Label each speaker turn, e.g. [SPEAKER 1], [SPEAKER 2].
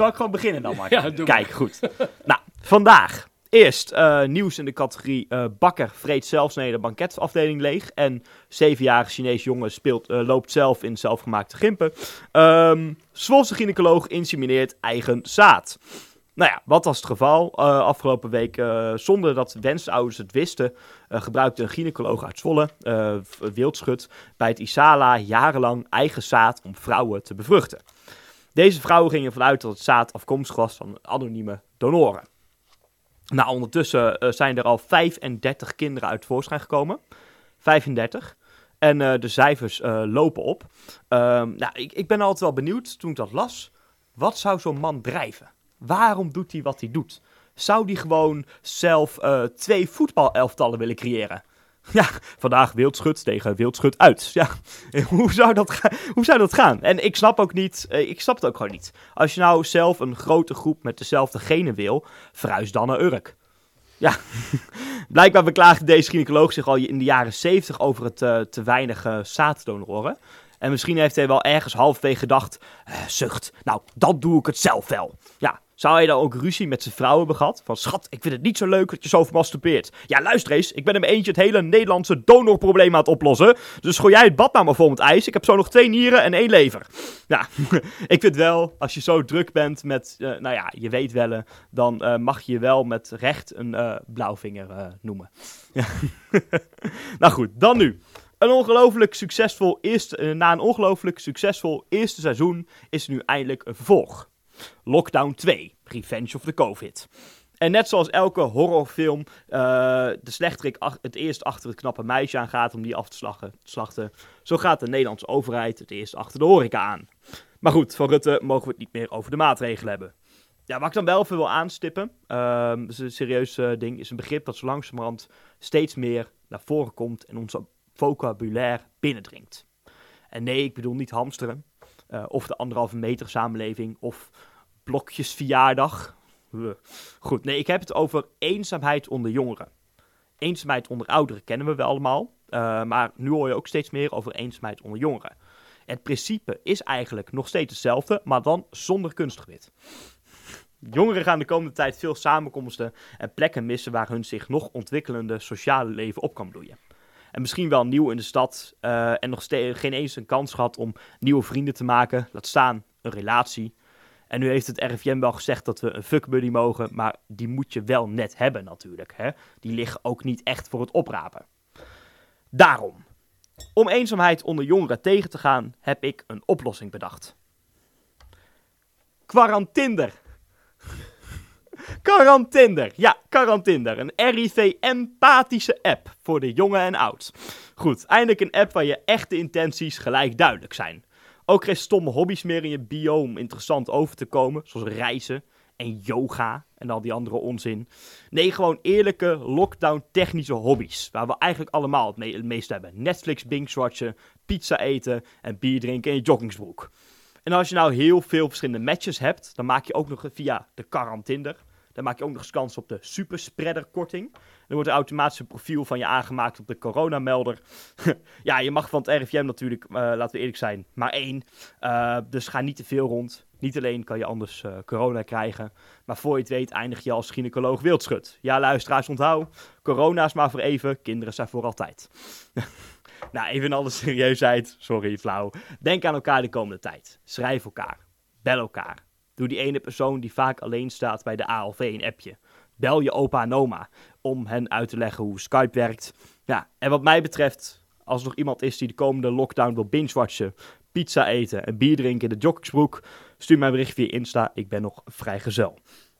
[SPEAKER 1] Zal ik gewoon beginnen dan, Mark?
[SPEAKER 2] Ja, doe
[SPEAKER 1] Kijk, goed. Nou, vandaag eerst nieuws in de categorie bakker vreet zelfsnede banketafdeling leeg. En 7-jarige Chinese jongen loopt zelf in zelfgemaakte gimpen. Zwolse gynaecoloog insemineert eigen zaad. Nou ja, wat was het geval? Afgelopen week, zonder dat wensouders het wisten, gebruikte een gynaecoloog uit Zwolle, Wildschut, bij het Isala jarenlang eigen zaad om vrouwen te bevruchten. Deze vrouwen gingen ervan uit dat het zaad afkomstig was van anonieme donoren. Nou, ondertussen zijn er al 35 kinderen uit voorschijn gekomen. 35. En de cijfers lopen op. Nou, ik ben altijd wel benieuwd, toen ik dat las, wat zou zo'n man drijven? Waarom doet hij wat hij doet? Zou hij gewoon zelf 2 voetbalelftallen willen creëren? Ja, vandaag Wildschut tegen Wildschut uit. Ja, hoe zou dat gaan? En ik snap het ook gewoon niet. Als je nou zelf een grote groep met dezelfde genen wil, verhuis dan naar Urk. Ja, blijkbaar beklaagde deze gynaecoloog zich al in de jaren 70 over het te weinig zaaddonoren. En misschien heeft hij wel ergens halfweg gedacht, zucht, nou, dan doe ik het zelf wel. Ja, zou hij dan ook ruzie met zijn vrouw hebben gehad? Van, schat, ik vind het niet zo leuk dat je zo masturbeert. Ja, luister eens, ik ben in mijn eentje het hele Nederlandse donorprobleem aan het oplossen. Dus gooi jij het bad maar vol met ijs. Ik heb zo nog 2 nieren en 1 lever. Ja, ik vind wel, als je zo druk bent met, nou ja, je weet wel, dan mag je wel met recht een blauwvinger noemen. Ja. Nou goed, dan nu. Na een ongelooflijk succesvol eerste seizoen is er nu eindelijk een vervolg. Lockdown 2, Revenge of the Covid. En net zoals elke horrorfilm de slechterik het eerst achter het knappe meisje aangaat om die af te slachten, zo gaat de Nederlandse overheid het eerst achter de horeca aan. Maar goed, van Rutte mogen we het niet meer over de maatregelen hebben. Ja, wat ik dan wel even wil aanstippen, dus een serieus ding, is een begrip dat zo langzamerhand steeds meer naar voren komt en onze vocabulaire binnendringt. En nee, ik bedoel niet hamsteren, of de 1,5 meter samenleving, of blokjesverjaardag. Goed, nee, ik heb het over eenzaamheid onder jongeren. Eenzaamheid onder ouderen kennen we wel allemaal, maar nu hoor je ook steeds meer over eenzaamheid onder jongeren. Het principe is eigenlijk nog steeds hetzelfde, maar dan zonder kunstgebit. Jongeren gaan de komende tijd veel samenkomsten en plekken missen waar hun zich nog ontwikkelende sociale leven op kan bloeien. En misschien wel nieuw in de stad en nog geen eens een kans gehad om nieuwe vrienden te maken, laat staan een relatie. En nu heeft het RIVM wel gezegd dat we een fuckbuddy mogen, maar die moet je wel net hebben natuurlijk. Hè? Die liggen ook niet echt voor het oprapen. Daarom, om eenzaamheid onder jongeren tegen te gaan, heb ik een oplossing bedacht. Quarantinder. Quarantinder, ja, Quarantinder. Een RIV-empathische app voor de jonge en oud. Goed, eindelijk een app waar je echte intenties gelijk duidelijk zijn. Ook geen stomme hobby's meer in je bio om interessant over te komen, zoals reizen en yoga en al die andere onzin. Nee, gewoon eerlijke lockdown-technische hobby's, waar we eigenlijk allemaal het meeste hebben. Netflix binge-watchen, pizza eten en bier drinken in je joggingsbroek. En als je nou heel veel verschillende matches hebt, dan maak je ook nog via de Quarantinder, dan maak je ook nog eens kans op de superspreader korting. Er wordt automatisch een profiel van je aangemaakt op de coronamelder. Ja, je mag van het RIVM natuurlijk, laten we eerlijk zijn, maar 1. Dus ga niet te veel rond. Niet alleen kan je anders corona krijgen, maar voor je het weet eindig je als gynaecoloog Wildschut. Ja, luisteraars, onthoud, corona is maar voor even, kinderen zijn voor altijd. Nou, even in alle serieusheid, sorry, flauw. Denk aan elkaar de komende tijd. Schrijf elkaar. Bel elkaar. Doe die ene persoon die vaak alleen staat bij de ALV een appje. Bel je opa en oma om hen uit te leggen hoe Skype werkt. Ja, en wat mij betreft, als er nog iemand is die de komende lockdown wil binge-watchen, pizza eten en bier drinken in de joggingsbroek, stuur mij een bericht via Insta. Ik ben nog vrijgezel.